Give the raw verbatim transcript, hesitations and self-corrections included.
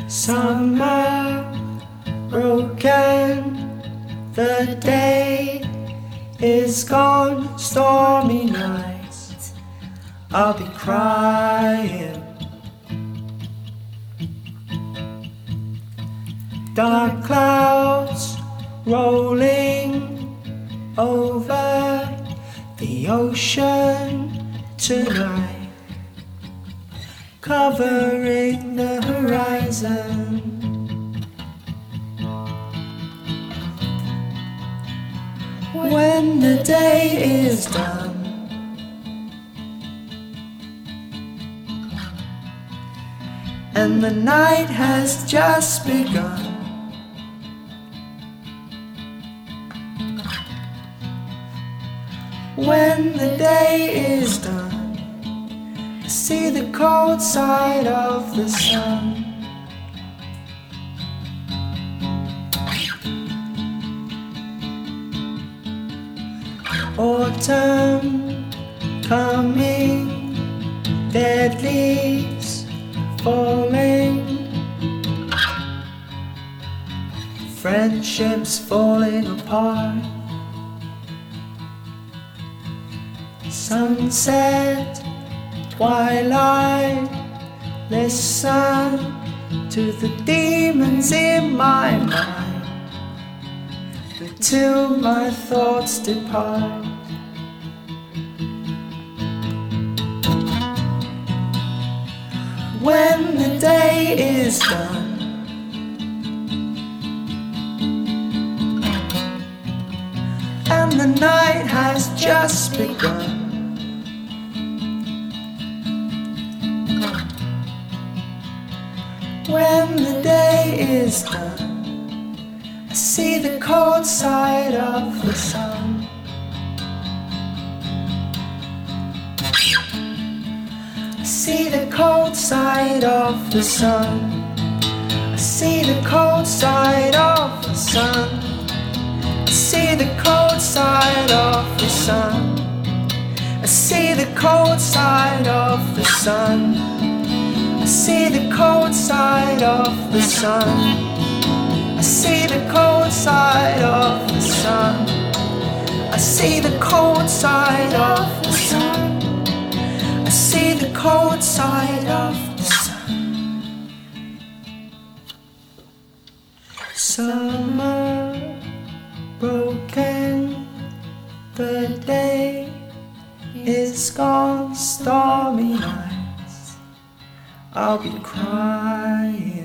Summer broken, the day is gone, stormy nights, I'll be crying. Dark clouds rolling over the ocean tonight, covering the horizon. When the day is done, and the night has just begun, when the day is done, I see the cold side of the sun. Autumn coming, dead leaves falling, friendships falling apart. Sunset, twilight, listen to the demons in my mind till my thoughts depart. When the day is done, and the night has just begun, when the day is done, I see the cold side of the sun. I see the cold side of the sun. I see the cold side of the sun. I see the cold side of the sun. I see the cold side of the sun. I see the cold side of the sun. I see the cold side of the sun. I see the cold side of the sun. I see the cold side of the sun. Summer broken, the day is gone, stormy night, I'll be crying.